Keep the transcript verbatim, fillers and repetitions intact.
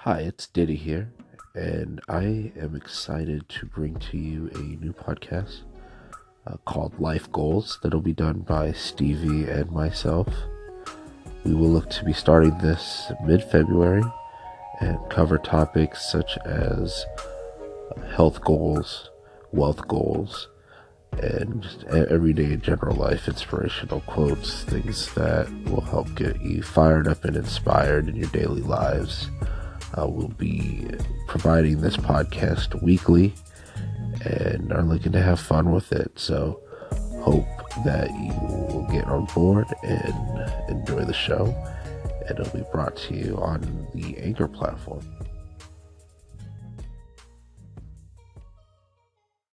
Hi, it's Diddy here, and I am excited to bring to you a new podcast uh, called Life Goals that'll be done by Stevie and myself. We will look to be starting this mid February and cover topics such as health goals, wealth goals, and just everyday general life inspirational quotes, things that will help get you fired up and inspired in your daily lives. Uh, we'll be providing this podcast weekly and are looking to have fun with it. So, hope that you will get on board and enjoy the show. And it'll be brought to you on the Anchor platform.